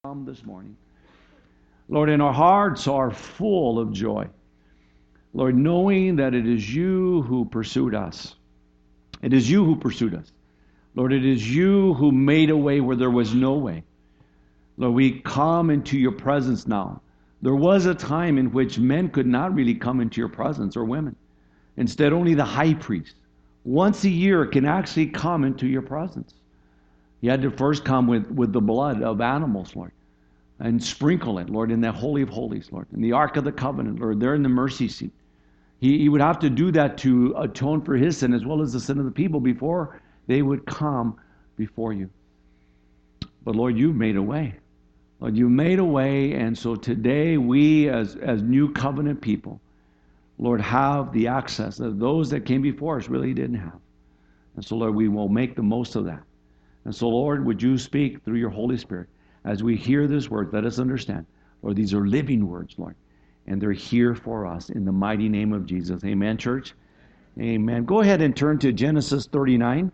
come this morning. Lord, and our hearts are full of joy. Lord, knowing that it is you who pursued us. It is you who pursued us. Lord, it is you who made a way where there was no way. Lord, we come into your presence now. There was a time in which men could not really come into your presence, or women. Instead, only the high priest, once a year, can actually come into your presence. He had to first come with the blood of animals, Lord, and sprinkle it, Lord, in the Holy of Holies, Lord, in the Ark of the Covenant, Lord, there in the mercy seat. He would have to do that to atone for his sin as well as the sin of the people before they would come before you. But Lord, you've made a way. Lord, you made a way, and so today we as new covenant people, Lord, have the access that those that came before us really didn't have. And so, Lord, we will make the most of that. And so, Lord, would you speak through your Holy Spirit as we hear this word? Let us understand, Lord, these are living words, Lord, and they're here for us in the mighty name of Jesus. Amen, church? Amen. Go ahead and turn to Genesis 39.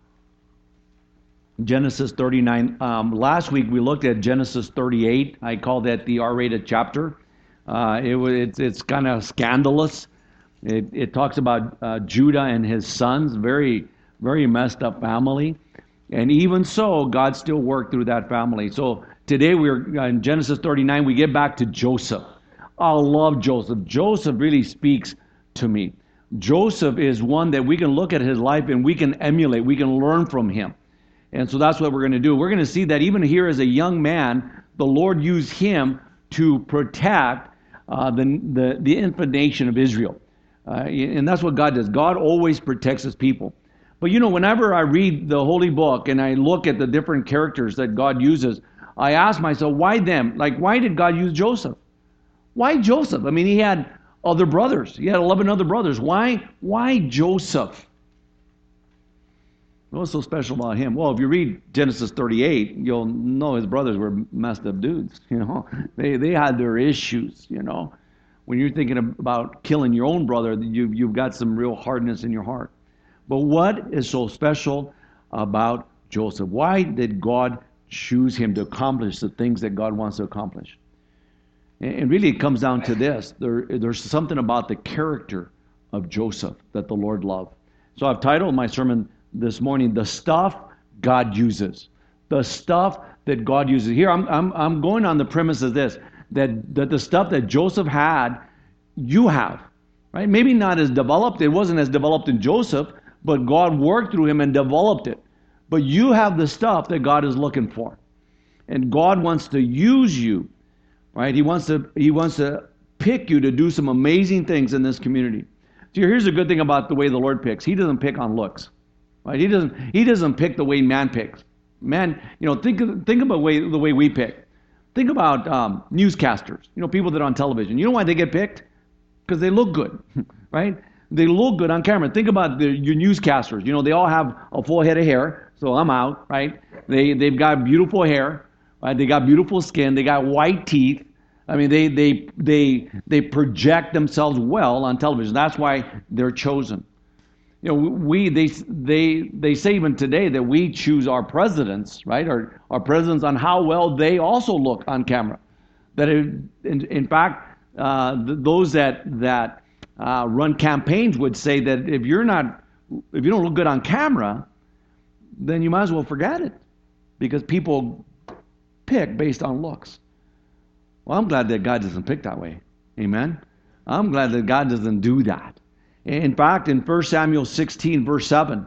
Genesis 39. Last week we looked at Genesis 38. I called that the R-rated chapter. It's kind of scandalous. It talks about Judah and his sons, very, very messed up family. And even so, God still worked through that family. So today we're in Genesis 39, we get back to Joseph. I love Joseph. Joseph really speaks to me. Joseph is one that we can look at his life and we can emulate. We can learn from him. And so that's what we're going to do. We're going to see that even here as a young man, the Lord used him to protect the infant nation of Israel. And that's what God does. God always protects his people. But you know, whenever I read the Holy Book and I look at the different characters that God uses, I ask myself, why them? Like, why did God use Joseph? Why Joseph? I mean, he had other brothers. He had 11 other brothers. Why Joseph? What's so special about him? Well, if you read Genesis 38, you'll know his brothers were messed up dudes. You know, they had their issues. You know, when you're thinking about killing your own brother, you've got some real hardness in your heart. But what is so special about Joseph? Why did God choose him to accomplish the things that God wants to accomplish? And really it comes down to this. There's something about the character of Joseph that the Lord loved. So I've titled my sermon this morning, The Stuff God Uses. The stuff that God uses. Here I'm going on the premise of this, that the stuff that Joseph had, you have. Right? Maybe not as developed. It wasn't as developed in Joseph, but God worked through him and developed it. But you have the stuff that God is looking for. And God wants to use you. Right? He wants to pick you to do some amazing things in this community. So here's the good thing about the way the Lord picks. He doesn't pick on looks. Right? He doesn't pick the way man picks. Man, you know, think about the way we pick. Think about newscasters. You know, people that are on television. You know why they get picked? Because they look good, right? They look good on camera. Think about your newscasters. You know, they all have a full head of hair, so I'm out, right? They've got beautiful hair, right? They got beautiful skin. They got white teeth. I mean, they project themselves well on television. That's why they're chosen. You know, they say even today that we choose our presidents, right? Our presidents on how well they also look on camera. That in fact, those that run campaigns would say that if you don't look good on camera, then you might as well forget it, because people pick based on looks. Well, I'm glad that God doesn't pick that way. Amen. I'm glad that God doesn't do that. In fact, in 1 Samuel 16, verse 7,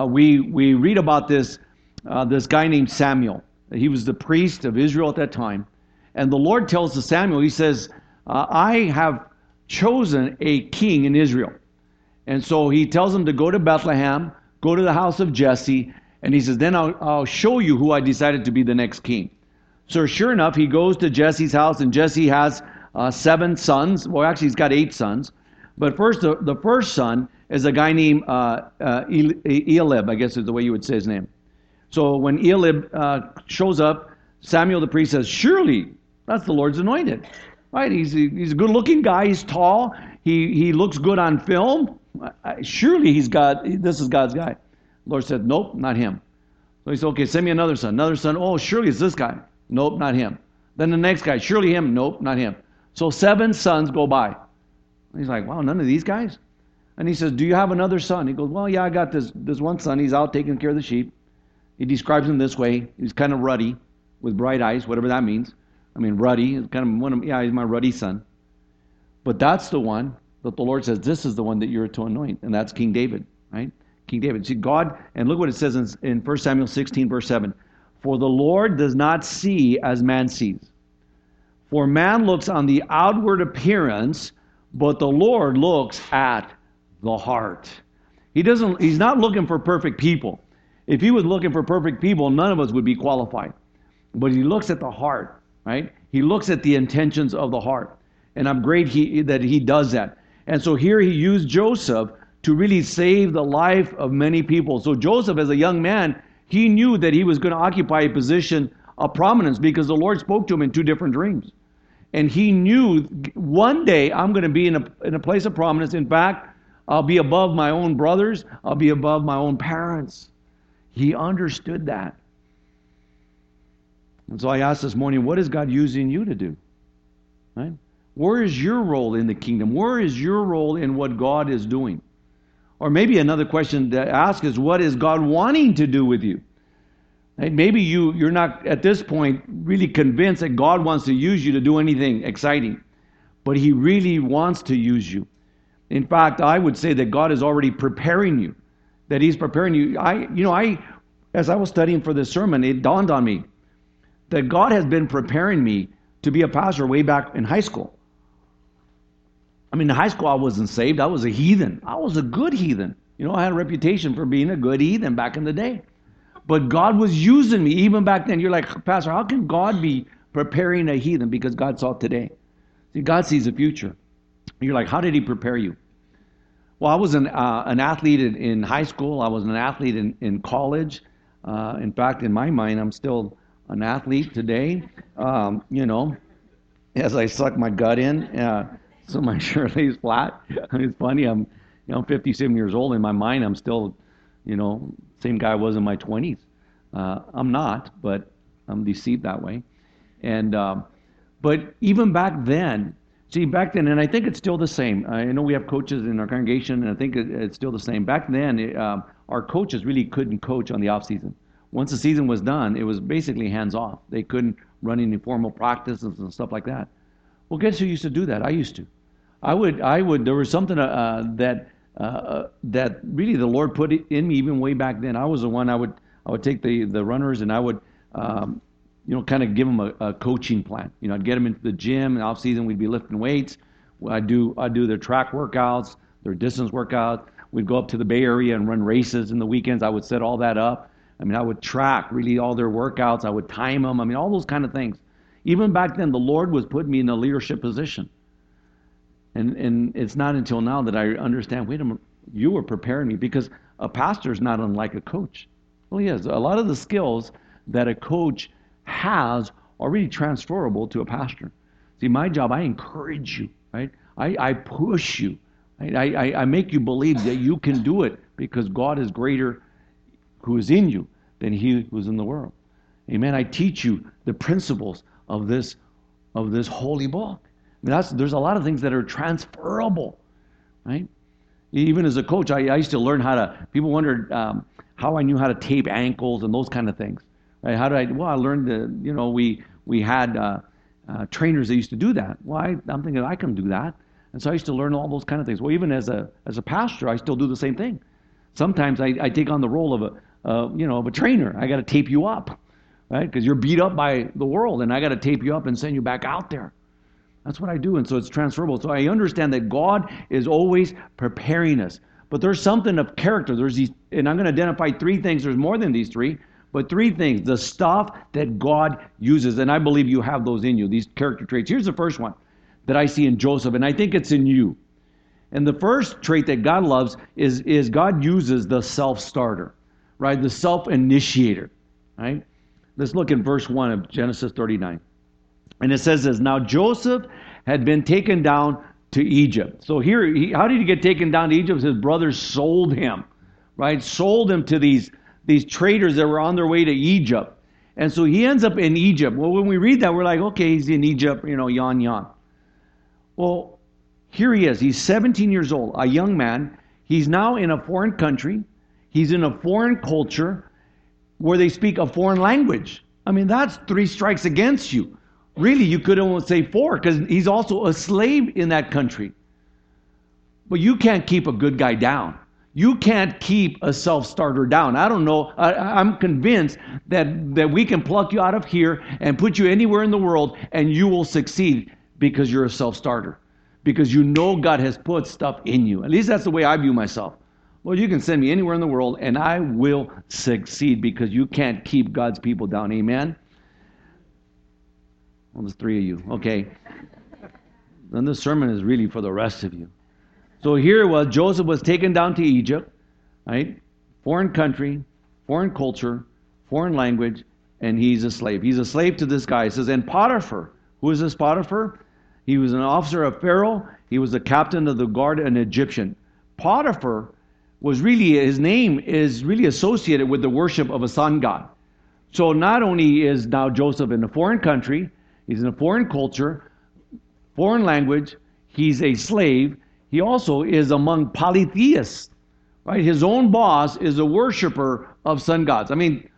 we read about this guy named Samuel. He was the priest of Israel at that time. And the Lord tells to Samuel, he says, I have chosen a king in Israel. And so he tells him to go to Bethlehem, go to the house of Jesse, and he says, then I'll show you who I decided to be the next king. So sure enough, he goes to Jesse's house, and Jesse has 7 sons. Well, actually, he's got 8 sons. But first, the first son is a guy named Eliab, I guess is the way you would say his name. So when Eliab shows up, Samuel the priest says, surely that's the Lord's anointed. Right? He's a good-looking guy. He's tall. He looks good on film. Surely this is God's guy. The Lord said, nope, not him. So he said, okay, send me another son. Another son, oh, surely it's this guy. Nope, not him. Then the next guy, surely him. Nope, not him. So 7 sons go by. He's like, wow, none of these guys? And he says, do you have another son? He goes, well, yeah, I got this one son. He's out taking care of the sheep. He describes him this way. He's kind of ruddy with bright eyes, whatever that means. I mean, ruddy is kind of he's my ruddy son. But that's the one that the Lord says, this is the one that you're to anoint. And that's King David, right? King David. See, God, and look what it says in 1 Samuel 16, verse 7. For the Lord does not see as man sees. For man looks on the outward appearance, but the Lord looks at the heart. He's not looking for perfect people. If he was looking for perfect people, none of us would be qualified. But he looks at the heart, right? He looks at the intentions of the heart. And I'm great that he does that. And so here he used Joseph to really save the life of many people. So Joseph, as a young man, he knew that he was going to occupy a position of prominence because the Lord spoke to him in 2 different dreams. And he knew one day I'm going to be in a place of prominence. In fact, I'll be above my own brothers. I'll be above my own parents. He understood that. And so I asked this morning, what is God using you to do? Right? Where is your role in the kingdom? Where is your role in what God is doing? Or maybe another question to ask is, what is God wanting to do with you? Right? Maybe you're not, at this point, really convinced that God wants to use you to do anything exciting. But he really wants to use you. In fact, I would say that God is already preparing you. That he's preparing you. As I was studying for this sermon, it dawned on me that God has been preparing me to be a pastor way back in high school. I mean, in high school, I wasn't saved. I was a heathen. I was a good heathen. I had a reputation for being a good heathen back in the day. But God was using me even back then. You're like, Pastor, how can God be preparing a heathen? Because God saw today. See, God sees the future. You're like, how did he prepare you? Well, I was an athlete in high school. I was an athlete in college. In fact, in my mind, I'm still an athlete today. As I suck my gut in, so my shirt lays flat. It's funny. I'm 57 years old. In my mind, I'm still, same guy I was in my 20s. I'm not, but I'm deceived that way. And but even back then, and I think it's still the same. I know we have coaches in our congregation, and I think it's still the same. Back then, our coaches really couldn't coach on the off season. Once the season was done, it was basically hands off. They couldn't run any formal practices and stuff like that. Well, guess who used to do that? I used to. I would. There was something that really the Lord put in me even way back then. I was the one. I would take the runners, and I would kind of give them a coaching plan. I'd get them into the gym. In off season, we'd be lifting weights. I'd do their track workouts, their distance workouts. We'd go up to the Bay Area and run races in the weekends. I would set all that up. I would track really all their workouts. I would time them. All those kind of things. Even back then, the Lord was putting me in a leadership position. And it's not until now that I understand, wait a minute, you were preparing me, because a pastor is not unlike a coach. Well, yes, a lot of the skills that a coach has are really transferable to a pastor. See, my job, I encourage you, right? I push you. Right? I make you believe that you can do it because God is greater who is in you than he who is in the world. Amen. I teach you the principles of this holy book. There's a lot of things that are transferable, right? Even as a coach, I used to learn people wondered how I knew how to tape ankles and those kind of things. Right? How did I? Well, I learned we had trainers that used to do that. Well, I'm thinking I can do that. And so I used to learn all those kind of things. Well, even as a pastor, I still do the same thing. Sometimes I take on the role of a trainer. I got to tape you up, right? Because you're beat up by the world, and I got to tape you up and send you back out there. That's what I do, and so it's transferable. So I understand that God is always preparing us. But there's something of character. There's these, and I'm going to identify 3 things. There's more than these 3, but 3 things. The stuff that God uses, and I believe you have those in you, these character traits. Here's the first one that I see in Joseph, and I think it's in you. And the first trait that God loves is God uses the self-starter, right? The self-initiator, right? Let's look in verse 1 of Genesis 39. And it says this, now Joseph had been taken down to Egypt. So here, how did he get taken down to Egypt? His brothers sold him, right? Sold him to these traders that were on their way to Egypt. And so he ends up in Egypt. Well, when we read that, we're like, okay, he's in Egypt, yon, yon. Well, here he is. He's 17 years old, a young man. He's now in a foreign country. He's in a foreign culture where they speak a foreign language. I mean, that's 3 strikes against you. Really, you could almost say 4, because he's also a slave in that country. But you can't keep a good guy down. You can't keep a self-starter down. I don't know. I'm convinced that we can pluck you out of here and put you anywhere in the world and you will succeed because you're a self-starter. Because you know God has put stuff in you. At least that's the way I view myself. Well, you can send me anywhere in the world and I will succeed because you can't keep God's people down. Amen? Well, there's 3 of you. Okay. Then this sermon is really for the rest of you. So here it was, Joseph was taken down to Egypt, right? Foreign country, foreign culture, foreign language, and he's a slave. He's a slave to this guy. It says, and Potiphar, who is this Potiphar? He was an officer of Pharaoh. He was the captain of the guard, an Egyptian. Potiphar was really, his name is really associated with the worship of a sun god. So not only is now Joseph in a foreign country, he's in a foreign culture, foreign language, he's a slave. He also is among polytheists, right? His own boss is a worshiper of sun gods. I mean,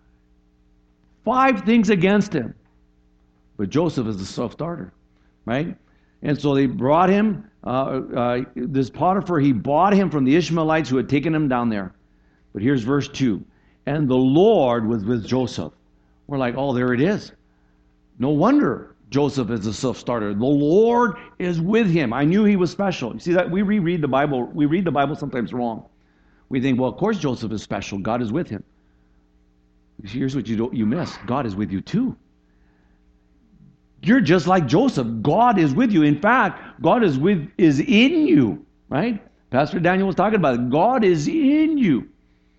5 things against him. But Joseph is a self-starter, right? And so they brought him, this Potiphar, he bought him from the Ishmaelites who had taken him down there. But here's verse 2. And the Lord was with Joseph. We're like, oh, there it is. No wonder Joseph is a self-starter. The Lord is with him. I knew he was special. You see that we reread the Bible. We read the Bible sometimes wrong. We think, well, of course Joseph is special. God is with him. Here's what you miss. God is with you too. You're just like Joseph. God is with you. In fact, God is in you, right? Pastor Daniel was talking about it. God is in you.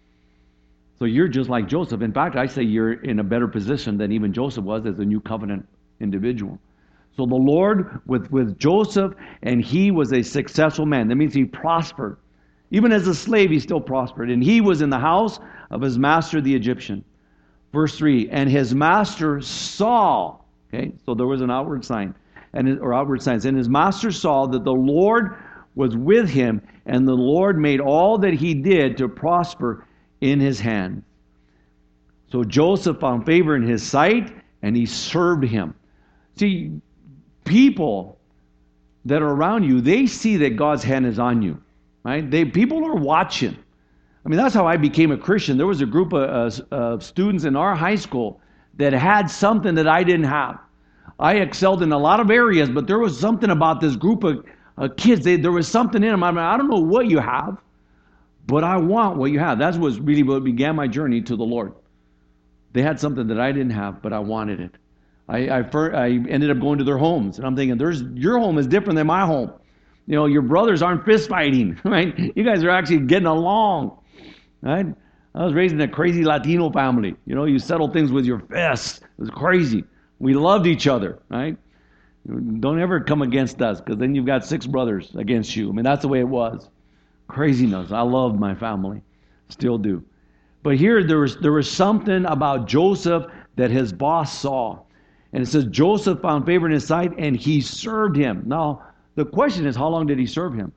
So you're just like Joseph. In fact, I say you're in a better position than even Joseph was as a new covenant individual. So the Lord with Joseph, and he was a successful man. That means he prospered. Even as a slave, he still prospered. And he was in the house of his master, the Egyptian. Verse 3, and his master saw, okay, so there was an outward sign, or outward signs. And his master saw that the Lord was with him, and the Lord made all that he did to prosper in his hand. So Joseph found favor in his sight, and he served him. See, people that are around you, they see that God's hand is on you, right? People are watching. I mean, that's how I became a Christian. There was a group of students in our high school that had something that I didn't have. I excelled in a lot of areas, but there was something about this group of kids. There was something in them. I mean, I don't know what you have, but I want what you have. That was really what began my journey to the Lord. They had something that I didn't have, but I wanted it. I ended up going to their homes, and I'm thinking, your home is different than my home. You know, your brothers aren't fist fighting, right? You guys are actually getting along, right? I was raised in a crazy Latino family. You know, you settle things with your fists. It was crazy. We loved each other, right? Don't ever come against us, because then you've got 6 brothers against you. I mean, that's the way it was. Craziness. I loved my family. Still do. But here, there was something about Joseph that his boss saw. And it says, Joseph found favor in his sight, and he served him. Now, the question is, how long did he serve him?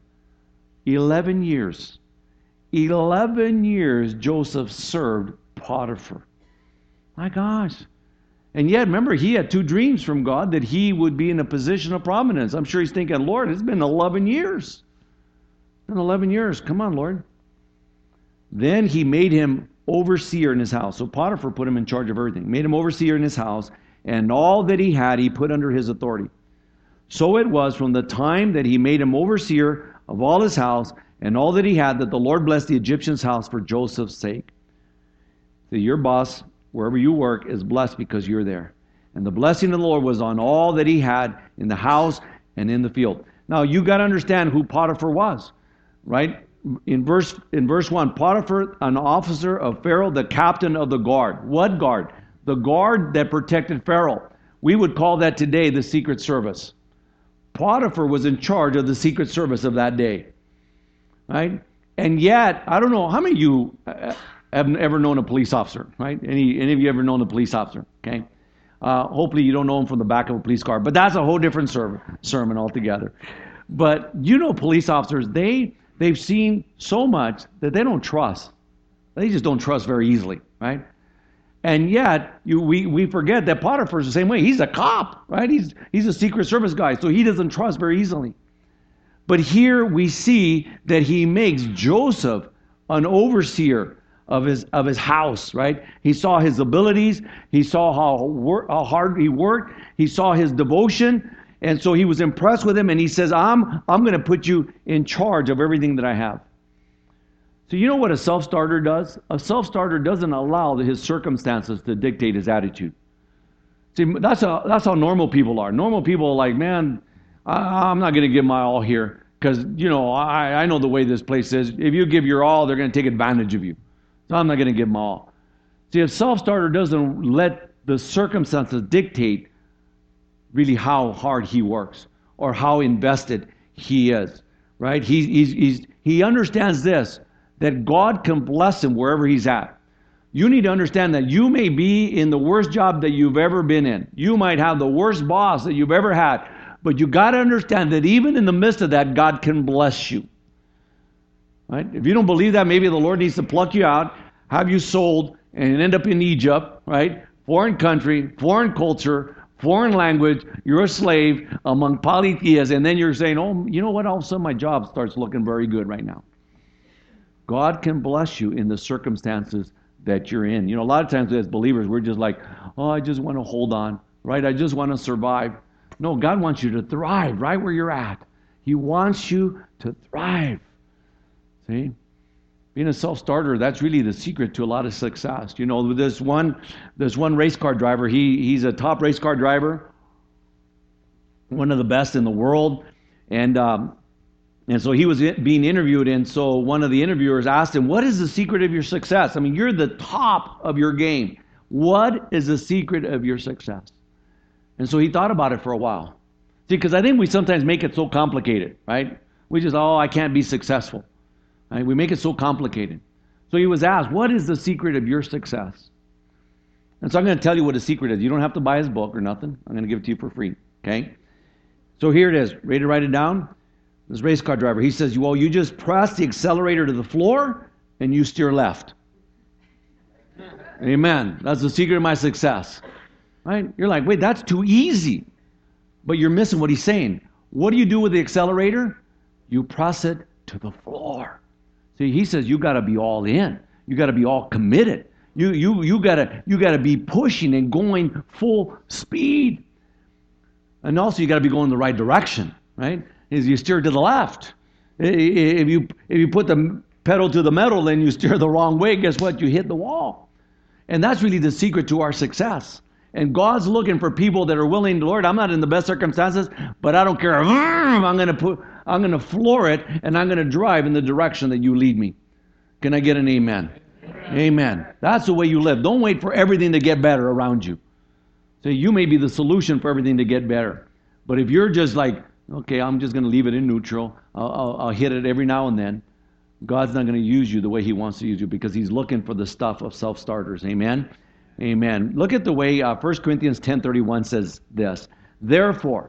11 years. 11 years Joseph served Potiphar. My gosh. And yet, remember, he had 2 dreams from God that he would be in a position of prominence. I'm sure he's thinking, Lord, it's been 11 years. It's been 11 years. Come on, Lord. Then he made him overseer in his house. So Potiphar put him in charge of everything. Made him overseer in his house. And all that he had, he put under his authority. So it was from the time that he made him overseer of all his house and all that he had, that the Lord blessed the Egyptian's house for Joseph's sake. So your boss, wherever you work, is blessed because you're there. And the blessing of the Lord was on all that he had in the house and in the field. Now, you got to understand who Potiphar was, right? In verse 1, Potiphar, an officer of Pharaoh, the captain of the guard. What guard? The guard that protected Pharaoh. We would call that today the Secret Service. Potiphar was in charge of the Secret Service of that day. Right? And yet, I don't know, how many of you have ever known a police officer, right? Any of you ever known a police officer? Okay. Hopefully you don't know them from the back of a police car, but that's a whole different sermon altogether. But police officers, they've seen so much that they don't trust. They just don't trust very easily, right? And yet we forget that Potiphar's the same way. He's a cop, right? He's a Secret Service guy, so he doesn't trust very easily. But here we see that he makes Joseph an overseer of his house, right? He saw his abilities. He saw how hard he worked. He saw his devotion. And so he was impressed with him. And he says, I'm going to put you in charge of everything that I have. So you know what a self-starter does? A self-starter doesn't allow his circumstances to dictate his attitude. See, that's how normal people are. Normal people are like, man, I'm not going to give my all here because, I know the way this place is. If you give your all, they're going to take advantage of you. So I'm not going to give my all. See, a self-starter doesn't let the circumstances dictate really how hard he works or how invested he is, right? He understands this, that God can bless him wherever he's at. You need to understand that you may be in the worst job that you've ever been in. You might have the worst boss that you've ever had. But you got to understand that even in the midst of that, God can bless you. Right? If you don't believe that, maybe the Lord needs to pluck you out, have you sold, and end up in Egypt, right? Foreign country, foreign culture, foreign language. You're a slave among polytheists, and then you're saying, oh, you know what? All of a sudden my job starts looking very good right now. God can bless you in the circumstances that you're in. A lot of times as believers, we're just like, oh, I just want to hold on, right? I just want to survive. No, God wants you to thrive right where you're at. He wants you to thrive. See? Being a self-starter, that's really the secret to a lot of success. There's one race car driver. He's a top race car driver, one of the best in the world. And so he was being interviewed, and so one of the interviewers asked him, what is the secret of your success? I mean, you're the top of your game. What is the secret of your success? And so he thought about it for a while. See, because I think we sometimes make it so complicated, right? We just, I can't be successful. Right? We make it so complicated. So he was asked, what is the secret of your success? And so I'm going to tell you what the secret is. You don't have to buy his book or nothing. I'm going to give it to you for free, okay? So here it is. Ready to write it down? This race car driver, he says, well, you just press the accelerator to the floor and you steer left. Amen. That's the secret of my success. Right? You're like, wait, that's too easy. But you're missing what he's saying. What do you do with the accelerator? You press it to the floor. See, he says you got to be all in. You got to be all committed. You got to be pushing and going full speed. And also you got to be going the right direction, right? Is you steer to the left. If you put the pedal to the metal, then you steer the wrong way. Guess what? You hit the wall. And that's really the secret to our success. And God's looking for people that are willing to, Lord, I'm not in the best circumstances, but I don't care. I'm going to floor it, and I'm going to drive in the direction that you lead me. Can I get an amen? Amen. That's the way you live. Don't wait for everything to get better around you. So you may be the solution for everything to get better. But if you're just like, okay, I'm just going to leave it in neutral. I'll hit it every now and then. God's not going to use you the way he wants to use you because he's looking for the stuff of self-starters. Amen? Amen. Look at the way 1 Corinthians 10:31 says this. Therefore,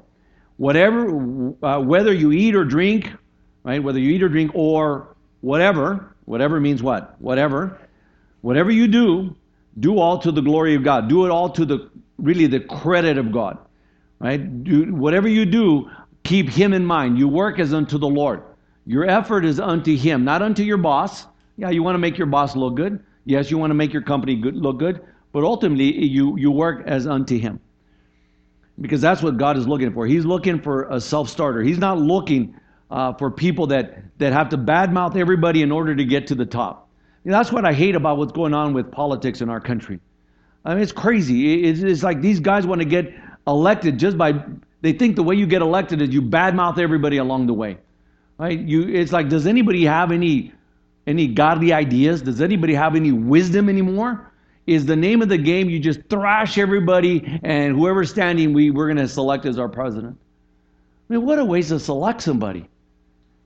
whether you eat or drink, right? Whether you eat or drink or whatever means what? Whatever you do all to the glory of God. Do it all to the credit of God, right? Whatever you do, keep him in mind. You work as unto the Lord. Your effort is unto him, not unto your boss. Yeah, you want to make your boss look good. Yes, you want to make your company look good. But ultimately, you work as unto him. Because that's what God is looking for. He's looking for a self-starter. He's not looking for people that have to badmouth everybody in order to get to the top. That's what I hate about what's going on with politics in our country. I mean, it's crazy. It's like these guys want to get elected just by... They think the way you get elected is you badmouth everybody along the way. Right? It's like, does anybody have any godly ideas? Does anybody have any wisdom anymore? Is the name of the game you just thrash everybody and whoever's standing, we're going to select as our president? I mean, what a waste to select somebody.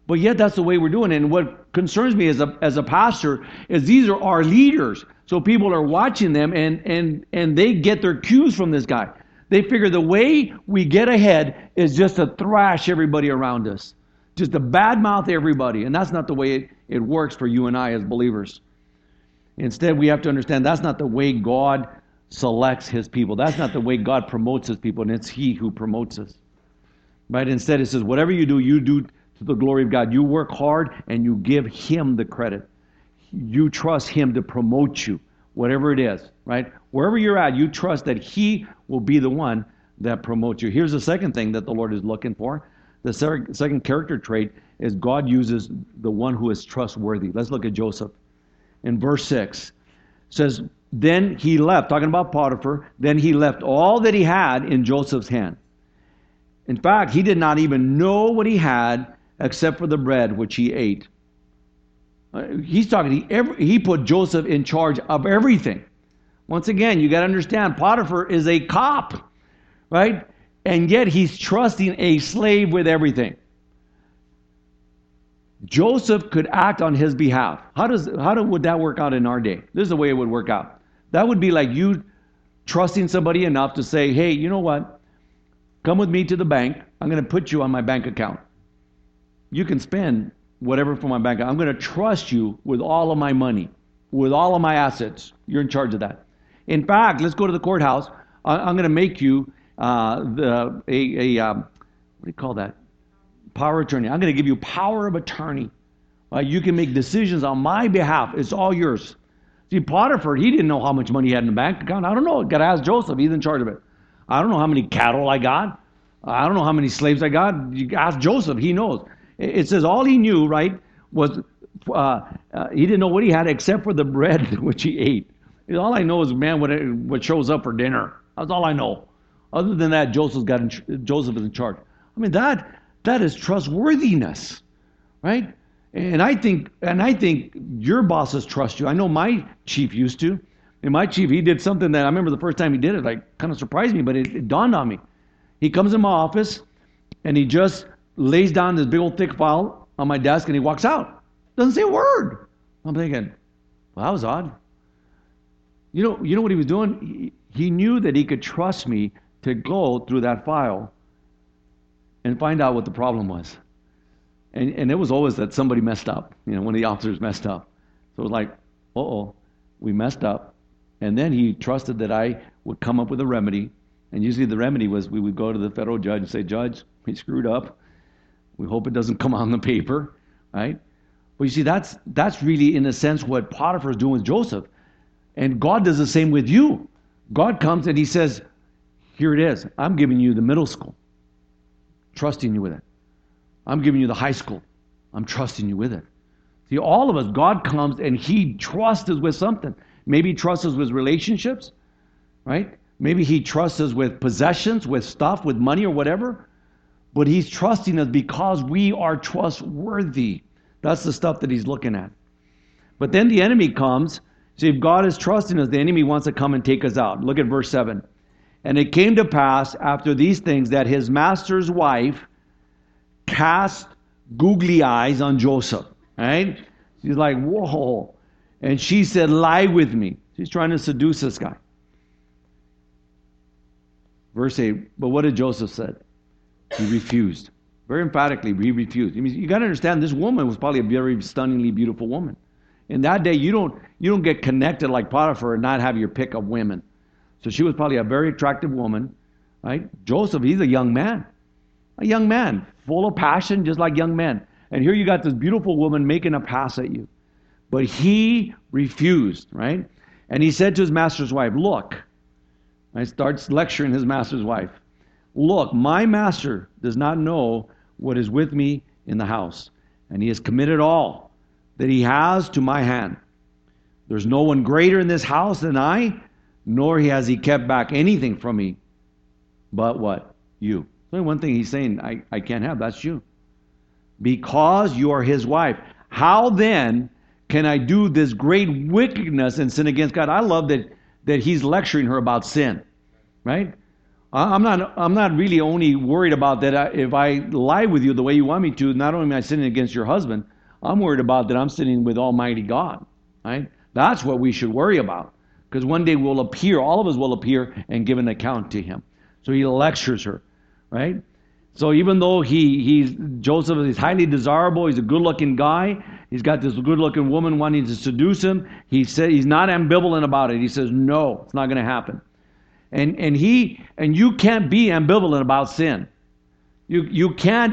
But yet that's the way we're doing it. And what concerns me as a pastor is these are our leaders. So people are watching them and they get their cues from this guy. They figure the way we get ahead is just to thrash everybody around us. Just to badmouth everybody. And that's not the way it works for you and I as believers. Instead, we have to understand that's not the way God selects his people. That's not the way God promotes his people. And it's he who promotes us. Right? Instead, it says, whatever you do to the glory of God. You work hard and you give him the credit. You trust him to promote you, whatever it is, right? Wherever you're at, you trust that he will be the one that promotes you. Here's the second thing that the Lord is looking for. The second character trait is God uses the one who is trustworthy. Let's look at Joseph. In verse 6, it says, then he left, talking about Potiphar, then he left all that he had in Joseph's hand. In fact, he did not even know what he had except for the bread which he ate. He's talking, he put Joseph in charge of everything. Once again, you got to understand, Potiphar is a cop, right? And yet he's trusting a slave with everything. Joseph could act on his behalf. How would that work out in our day? This is the way it would work out. That would be like you trusting somebody enough to say, hey, you know what? Come with me to the bank. I'm going to put you on my bank account. You can spend whatever from my bank account. I'm going to trust you with all of my money, with all of my assets. You're in charge of that. In fact, let's go to the courthouse. I'm going to make you what do you call that? Power of attorney. I'm going to give you power of attorney. You can make decisions on my behalf. It's all yours. See, Potiphar, he didn't know how much money he had in the bank account. I don't know. Got to ask Joseph. He's in charge of it. I don't know how many cattle I got. I don't know how many slaves I got. You ask Joseph. He knows. It says all he knew, right, was he didn't know what he had except for the bread which he ate. All I know is, man, what shows up for dinner. That's all I know. Other than that, Joseph is in charge. I mean, that is trustworthiness, right? And I think your bosses trust you. I know my chief used to. And my chief, he did something that I remember the first time he did it, like kind of surprised me, but it dawned on me. He comes in my office and he just lays down this big old thick file on my desk and he walks out. Doesn't say a word. I'm thinking, well, that was odd. You know what he was doing? He knew that he could trust me to go through that file and find out what the problem was. And it was always that somebody messed up. One of the officers messed up. So it was like, we messed up. And then he trusted that I would come up with a remedy. And usually the remedy was we would go to the federal judge and say, Judge, we screwed up. We hope it doesn't come on the paper, right? But you see, that's really, in a sense, what Potiphar is doing with Joseph. And God does the same with you. God comes and he says, here it is. I'm giving you the middle school. Trusting you with it. I'm giving you the high school. I'm trusting you with it. See, all of us, God comes and he trusts us with something. Maybe he trusts us with relationships, right? Maybe he trusts us with possessions, with stuff, with money or whatever. But he's trusting us because we are trustworthy. That's the stuff that he's looking at. But then the enemy comes. See, if God is trusting us, the enemy wants to come and take us out. Look at verse 7. And it came to pass after these things that his master's wife cast googly eyes on Joseph. Right? She's like, whoa. And she said, lie with me. She's trying to seduce this guy. Verse 8, but what did Joseph say? He refused. Very emphatically, he refused. I mean, you got to understand, this woman was probably a very stunningly beautiful woman. In that day, you don't get connected like Potiphar and not have your pick of women. So she was probably a very attractive woman, right? Joseph, he's a young man, full of passion, just like young men. And here you got this beautiful woman making a pass at you. But he refused, right? And he said to his master's wife, look, I starts lecturing his master's wife. Look, my master does not know what is with me in the house, and he has committed all that he has to my hand. There's no one greater in this house than I, nor has he kept back anything from me. But what? You. So one thing he's saying, I can't have, that's you. Because you are his wife. How then can I do this great wickedness and sin against God? I love that he's lecturing her about sin, right? I'm not really only worried about that if I lie with you the way you want me to, not only am I sinning against your husband, I'm worried about that I'm sinning with Almighty God, right? That's what we should worry about. Because one day we'll appear, all of us will appear and give an account to him. So he lectures her, right? So even though Joseph is highly desirable, he's a good-looking guy, he's got this good-looking woman wanting to seduce him, he's not ambivalent about it. He says, no, it's not going to happen. And you can't be ambivalent about sin. You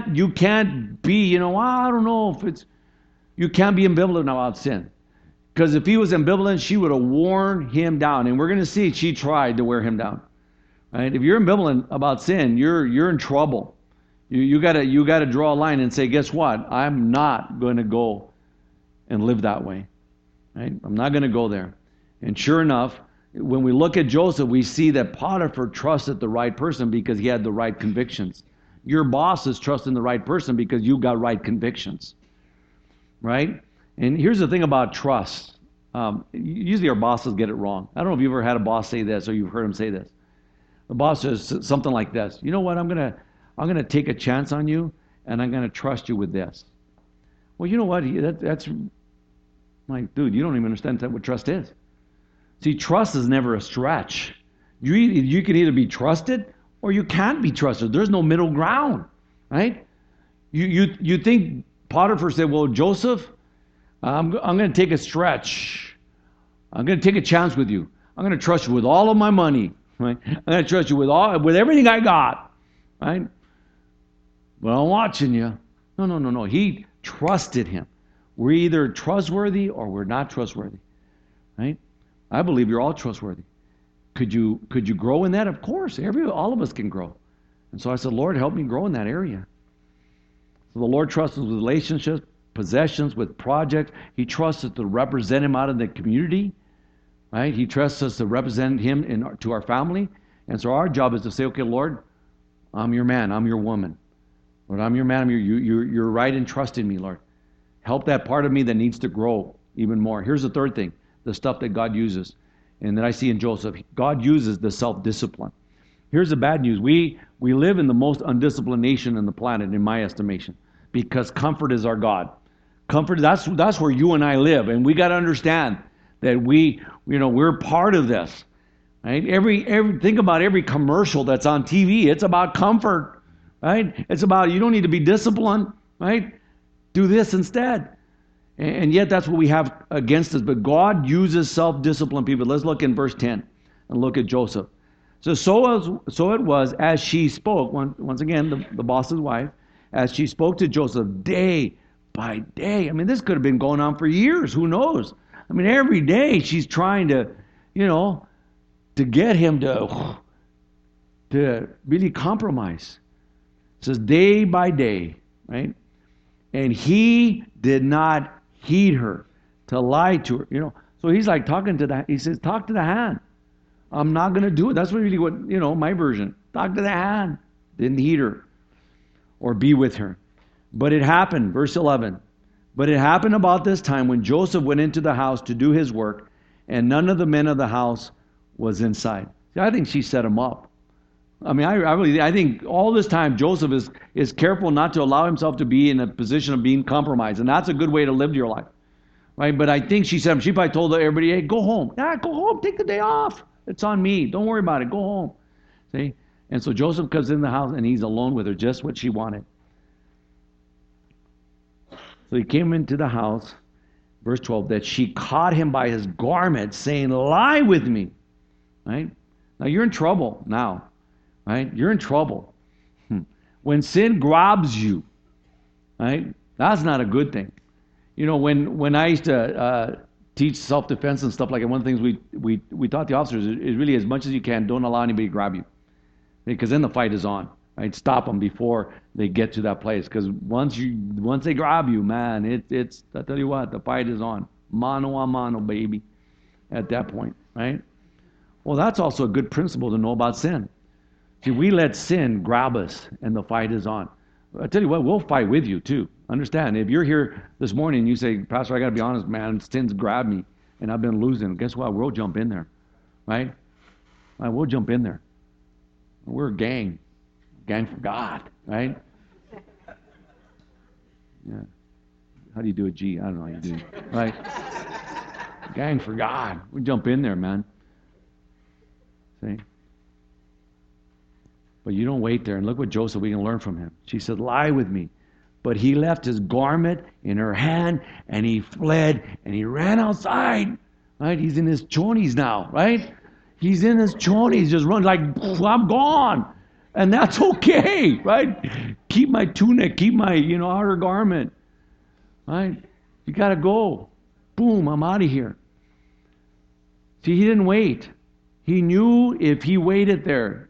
can't be, I don't know if it's, you can't be ambivalent about sin. Because if he was ambivalent, she would have worn him down. And we're going to see she tried to wear him down. Right? If you're ambivalent about sin, you're in trouble. You gotta draw a line and say, guess what? I'm not going to go and live that way. Right? I'm not going to go there. And sure enough, when we look at Joseph, we see that Potiphar trusted the right person because he had the right convictions. Your boss is trusting the right person because you got right convictions. Right? And here's the thing about trust. Usually our bosses get it wrong. I don't know if you've ever had a boss say this or you've heard him say this. The boss says something like this. You know what? I'm gonna take a chance on you, and I'm gonna trust you with this. Well, you know what? That's like, dude, you don't even understand what trust is. See, trust is never a stretch. You can either be trusted or you can't be trusted. There's no middle ground, right? You think Potiphar said, well, Joseph, I'm going to take a stretch. I'm going to take a chance with you. I'm going to trust you with all of my money, right? I'm going to trust you with everything I got, right? But I'm watching you. No. He trusted him. We're either trustworthy or we're not trustworthy, right? I believe you're all trustworthy. Could you grow in that? Of course. All of us can grow. And so I said, Lord, help me grow in that area. So the Lord trusts us with relationships, possessions, with projects. He trusts us to represent him out in the community, right? He trusts us to represent him to our family. And so our job is to say, okay, Lord, I'm your man, I'm your woman. Lord, I'm your man, you're right in trusting me, Lord. Help that part of me that needs to grow even more. Here's the third thing, the stuff that God uses and that I see in Joseph. God uses the self-discipline. Here's the bad news. We live in the most undisciplined nation on the planet, in my estimation, because comfort is our God. Comfort, that's where you and I live, and we got to understand that we're part of this. Right? Think about every commercial that's on TV. It's about comfort, right? It's about you don't need to be disciplined, right? Do this instead. And yet that's what we have against us. But God uses self-discipline, people. Let's look in verse 10 and look at Joseph. So it was as she spoke, once again, the boss's wife, as she spoke to Joseph day by day. I mean, this could have been going on for years. Who knows? I mean, every day she's trying to, to get him to really compromise. It says day by day, right? And he did not heed her to lie to her. So he's like he says, talk to the hand. I'm not going to do it. That's really what, my version. Talk to the hand. Didn't heed her or be with her. But it happened, verse 11. But it happened about this time when Joseph went into the house to do his work, and none of the men of the house was inside. See, I think she set him up. I mean, I think all this time Joseph is careful not to allow himself to be in a position of being compromised, and that's a good way to live your life, right? But I think she probably told everybody, "Hey, go home. Yeah, go home. Take the day off. It's on me. Don't worry about it. Go home." See? And so Joseph comes in the house, and he's alone with her, just what she wanted. So he came into the house, verse 12, that she caught him by his garment, saying, "Lie with me." Right? Now you're in trouble now. Right? You're in trouble. When sin grabs you, right? That's not a good thing. When I used to teach self-defense and stuff like that, one of the things we taught the officers is really, as much as you can, don't allow anybody to grab you, because then the fight is on. Right? Stop them before they get to that place, because once they grab you, man, it's I tell you what, the fight is on, mano a mano, baby, at that point, right? Well, that's also a good principle to know about sin. See, we let sin grab us, and the fight is on. I tell you what, we'll fight with you too. Understand? If you're here this morning and you say, "Pastor, I got to be honest, man, sin's grabbed me, and I've been losing," guess what? We'll jump in there, right? We'll jump in there. We're a gang for God, right? Yeah. How do you do a G? I don't know how you do it, right? Gang for God. We jump in there, man. See? But you don't wait there. And look what Joseph, we can learn from him. She said, lie with me. But he left his garment in her hand, and he fled, and he ran outside. Right? He's in his chonies now, right? He's in his chonies, just run like, I'm gone. And that's okay, right? Keep my tunic, keep my, outer garment. Right? You got to go. Boom, I'm out of here. See, he didn't wait. He knew if he waited there.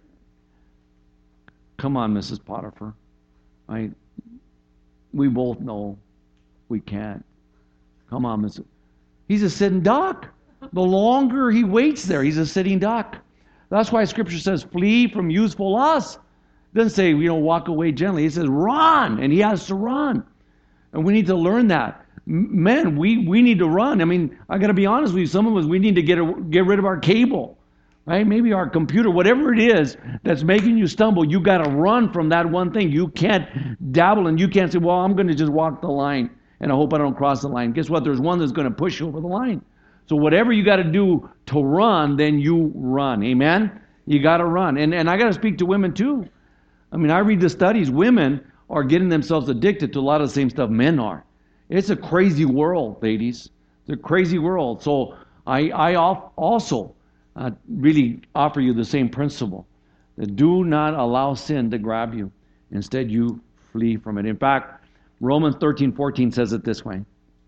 Come on, Mrs. Potiphar. Right? We both know we can't. Come on, Mrs. He's a sitting duck. The longer he waits there, he's a sitting duck. That's why Scripture says, flee from youthful lusts. It doesn't say, walk away gently. It says, run. And he has to run. And we need to learn that. Men, we need to run. I mean, I got to be honest with you. Some of us, we need to get rid of our cable. Right? Maybe our computer, whatever it is that's making you stumble, you got to run from that one thing. You can't dabble and you can't say, well, I'm going to just walk the line and I hope I don't cross the line. Guess what? There's one that's going to push you over the line. So whatever you got to do to run, then you run. Amen? You got to run. And I got to speak to women too. I mean, I read the studies. Women are getting themselves addicted to a lot of the same stuff men are. It's a crazy world, ladies. It's a crazy world. So I also really offer you the same principle. That do not allow sin to grab you. Instead, you flee from it. In fact, Romans 13:14 says it this way.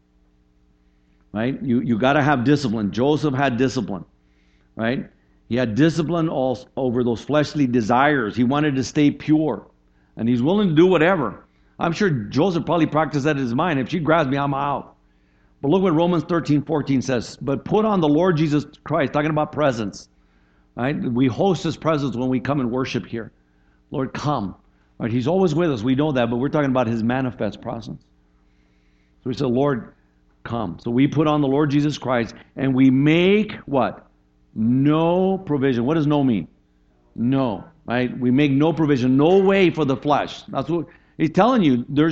Right? You got to have discipline. Joseph had discipline. Right? He had discipline all over those fleshly desires. He wanted to stay pure. And he's willing to do whatever. I'm sure Joseph probably practiced that in his mind. If she grabs me, I'm out. But look what Romans 13:14 says. But put on the Lord Jesus Christ, talking about presence. Right? We host his presence when we come and worship here. Lord, come. Right? He's always with us. We know that, but we're talking about his manifest presence. So we said, Lord, come. So we put on the Lord Jesus Christ and we make what? No provision. What does no mean? No. Right? We make no provision. No way for the flesh. That's what he's telling you. There's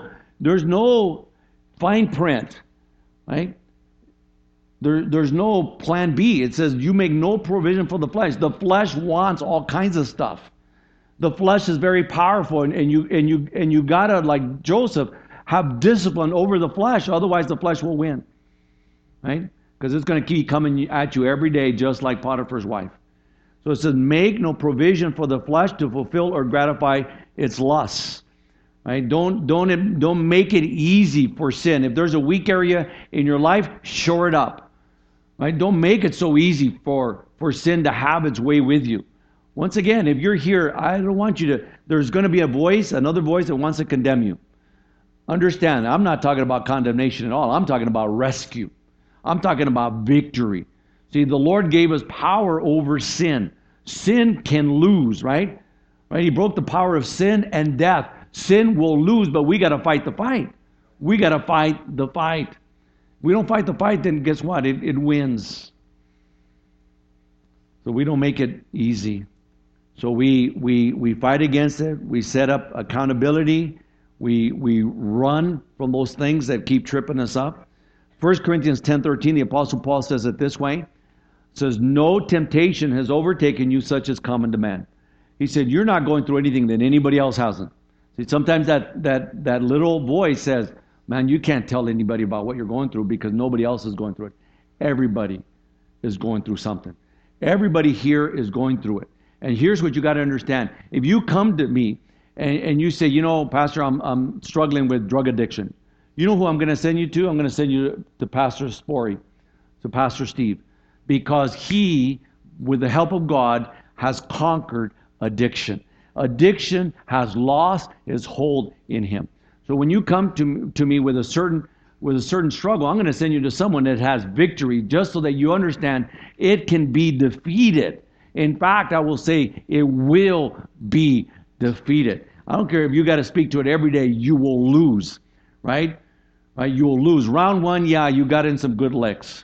no fine print. Right? There's no plan B. It says you make no provision for the flesh. The flesh wants all kinds of stuff. The flesh is very powerful, and you gotta, like Joseph, have discipline over the flesh. Otherwise, the flesh will win, right? Because it's going to keep coming at you every day, just like Potiphar's wife. So it says, make no provision for the flesh to fulfill or gratify its lusts. Right? Don't make it easy for sin. If there's a weak area in your life, shore it up. Right? Don't make it so easy for sin to have its way with you. Once again, if you're here, I don't want you to, there's going to be another voice that wants to condemn you. Understand, I'm not talking about condemnation at all. I'm talking about rescue. I'm talking about victory. See, the Lord gave us power over sin. Sin can lose, right? Right? He broke the power of sin and death. Sin will lose, but we got to fight the fight. We got to fight the fight. We don't fight the fight, then guess what? It wins. So we don't make it easy. So we fight against it. We set up accountability. We run from those things that keep tripping us up. 1 Corinthians 10:13, the Apostle Paul says it this way. It says, no temptation has overtaken you such as common to man. He said, you're not going through anything that anybody else hasn't. See, sometimes that little voice says, man, you can't tell anybody about what you're going through because nobody else is going through it. Everybody is going through something. Everybody here is going through it. And here's what you got to understand. If you come to me and you say, Pastor, I'm struggling with drug addiction. You know who I'm going to send you to? I'm going to send you to Pastor Spory, to Pastor Steve. Because he, with the help of God, has conquered addiction. Addiction has lost its hold in him. So when you come to me with a certain struggle, I'm going to send you to someone that has victory, just so that you understand it can be defeated. In fact, I will say it will be defeated. I don't care if you got to speak to it every day, you will lose, right? You will lose. Round one, yeah, you got in some good licks.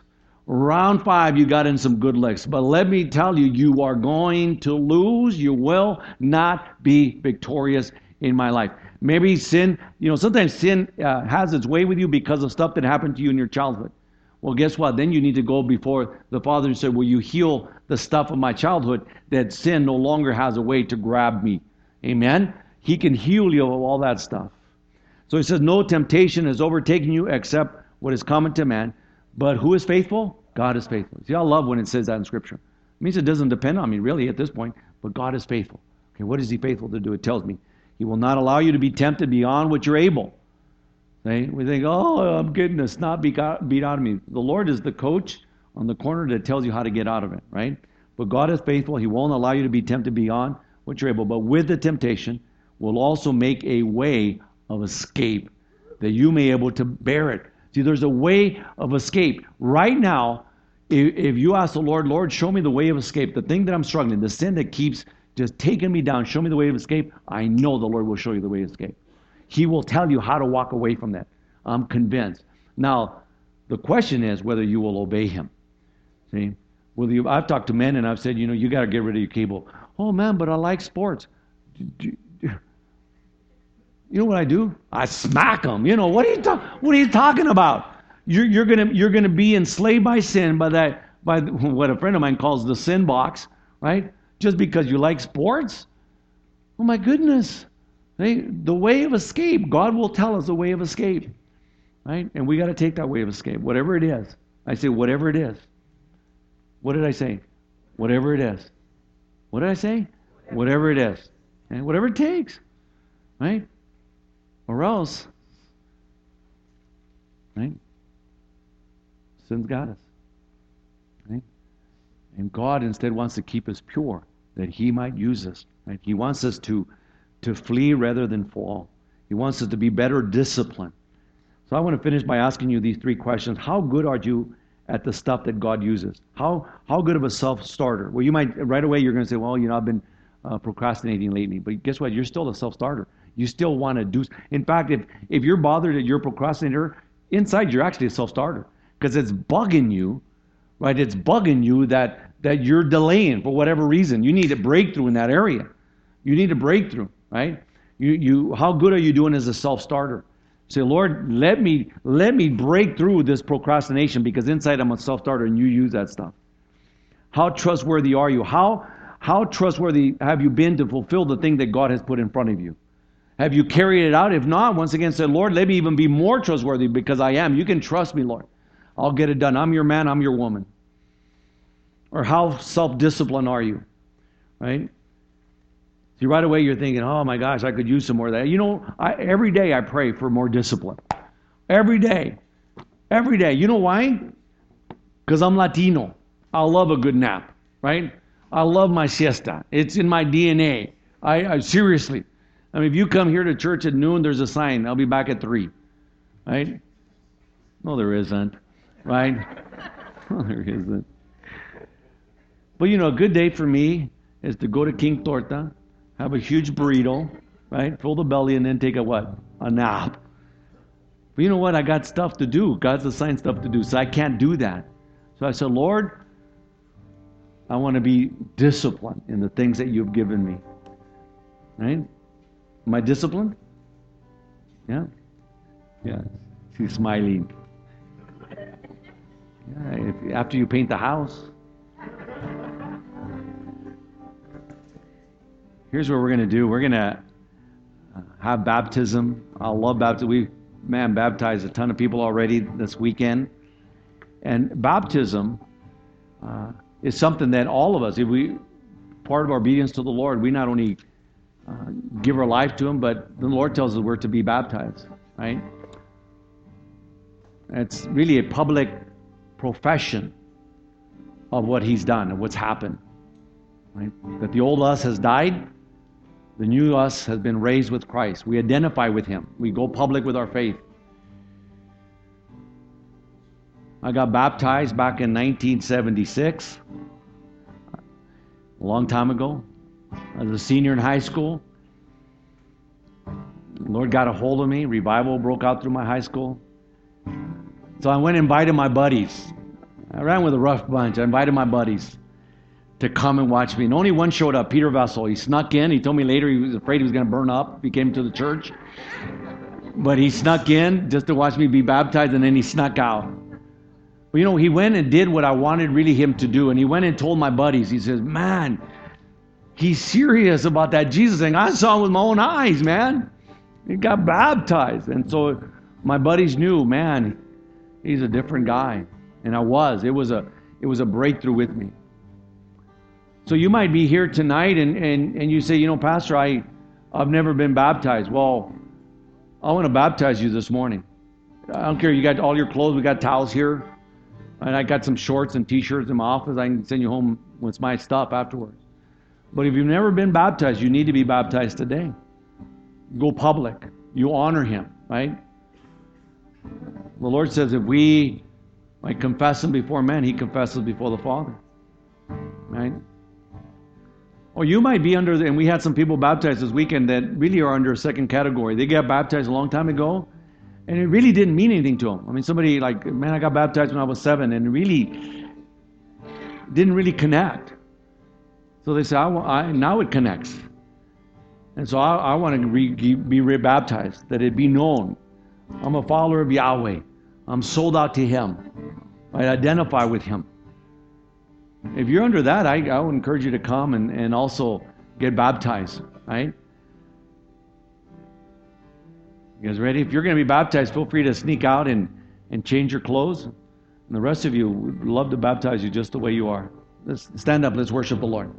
Round 5, you got in some good licks. But let me tell you, you are going to lose. You will not be victorious in my life. Maybe sin, sometimes sin has its way with you because of stuff that happened to you in your childhood. Well, guess what? Then you need to go before the Father and say, will you heal the stuff of my childhood that sin no longer has a way to grab me? Amen? He can heal you of all that stuff. So he says, no temptation has overtaken you except what is common to man. But who is faithful? God is faithful. See, I love when it says that in Scripture. It means it doesn't depend on me really at this point, but God is faithful. Okay, what is he faithful to do? It tells me he will not allow you to be tempted beyond what you're able. Okay? We think, oh, I'm getting the snot beat out of me. The Lord is the coach on the corner that tells you how to get out of it, right? But God is faithful. He won't allow you to be tempted beyond what you're able. But with the temptation, will also make a way of escape that you may be able to bear it. See, there's a way of escape. Right now, if you ask the Lord, Lord, show me the way of escape, the thing that I'm struggling, the sin that keeps just taking me down, show me the way of escape, I know the Lord will show you the way of escape. He will tell you how to walk away from that. I'm convinced. Now, the question is whether you will obey him. See? I've talked to men and I've said, you got to get rid of your cable. Oh, man, but I like sports. You know what I do? I smack them. What are you talking about? You're gonna be enslaved by sin, by what a friend of mine calls the sin box, right? Just because you like sports? Oh my goodness. The way of escape, God will tell us the way of escape. Right? And we got to take that way of escape, whatever it is. I say, whatever it is. What did I say? Whatever it is. What did I say? Whatever it is. And whatever it takes. Right? Or else, right? Sin's got us. Right? And God instead wants to keep us pure, that he might use us. Right? He wants us to flee rather than fall. He wants us to be better disciplined. So I want to finish by asking you these 3 questions. How good are you at the stuff that God uses? How good of a self-starter? Well, you might, right away, you're going to say, well, I've been procrastinating lately. But guess what? You're still a self-starter. You still want to do. In fact, if you're bothered that you're a procrastinator, inside you're actually a self-starter. Because it's bugging you, right? It's bugging you that you're delaying for whatever reason. You need a breakthrough in that area. You need a breakthrough, right? How good are you doing as a self-starter? Say, Lord, let me break through this procrastination because inside I'm a self-starter and you use that stuff. How trustworthy are you? How trustworthy have you been to fulfill the thing that God has put in front of you? Have you carried it out? If not, once again, say, Lord, let me even be more trustworthy because I am. You can trust me, Lord. I'll get it done. I'm your man. I'm your woman. Or how self-disciplined are you? Right? See, right away you're thinking, oh my gosh, I could use some more of that. Every day I pray for more discipline. Every day. Every day. You know why? Because I'm Latino. I love a good nap. Right? I love my siesta. It's in my DNA. I seriously. If you come here to church at noon, there's a sign. I'll be back at 3. Right? No, there isn't. Right? No, there isn't. But a good day for me is to go to King Torta, have a huge burrito, right? Fill the belly and then take a nap. But you know what? I got stuff to do. God's assigned stuff to do. So I can't do that. So I said, Lord, I want to be disciplined in the things that you've given me. Right? Am I disciplined? Yeah? Yeah. She's smiling. Yeah, after you paint the house. Here's what we're going to do. We're going to have baptism. I love baptism. We, baptized a ton of people already this weekend. And baptism is something that all of us, part of our obedience to the Lord, we not only give our life to Him, but the Lord tells us we're to be baptized, right? It's really a public profession of what He's done and what's happened, right? That the old us has died, the new us has been raised with Christ. We identify with Him. We go public with our faith. I got baptized back in 1976, a long time ago. I was a senior in high school. The Lord got a hold of me. Revival broke out through my high school. So I went and invited my buddies. I ran with a rough bunch. I invited my buddies to come and watch me. And only one showed up, Peter Vessel. He snuck in. He told me later he was afraid he was going to burn up if he came to the church. But he snuck in just to watch me be baptized, and then he snuck out. But you know, he went and did what I wanted really him to do. And he went and told my buddies. He says, man, he's serious about that Jesus thing. I saw him with my own eyes, man. He got baptized. And so my buddies knew, man, he's a different guy. And I was. It was a breakthrough with me. So you might be here tonight and you say, you know, Pastor, I've never been baptized. Well, I want to baptize you this morning. I don't care. You got all your clothes. We got towels here. And I got some shorts and T-shirts in my office. I can send you home with my stuff afterwards. But if you've never been baptized, you need to be baptized today. Go public. You honor him, right? The Lord says if we might confess him before men, he confesses before the Father. Right? Or you might be under, and we had some people baptized this weekend that really are under a second category. They got baptized a long time ago, and it really didn't mean anything to them. I mean, somebody like, man, I got baptized when I was 7, and it really didn't really connect. So they say, now it connects. And so I want to be rebaptized, that it be known. I'm a follower of Yahweh. I'm sold out to him. I identify with him. If you're under that, I would encourage you to come and also get baptized, right? You guys ready? If you're going to be baptized, feel free to sneak out and change your clothes. And the rest of you would love to baptize you just the way you are. Let's stand up. Let's worship the Lord.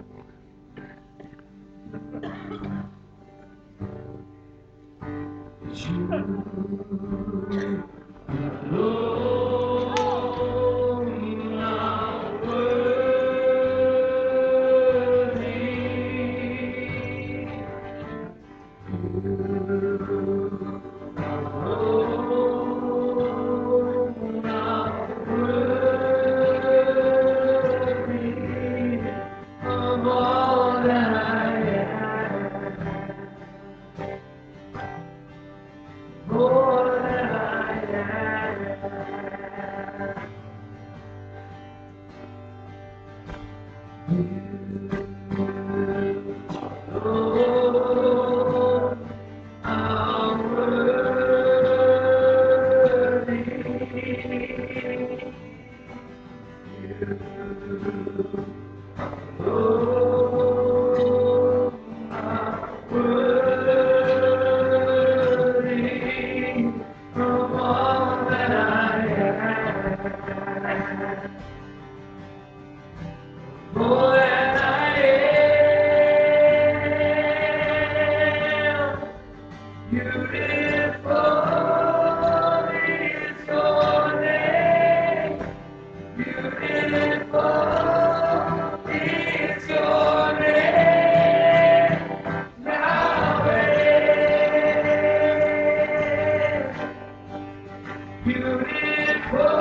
Beautiful.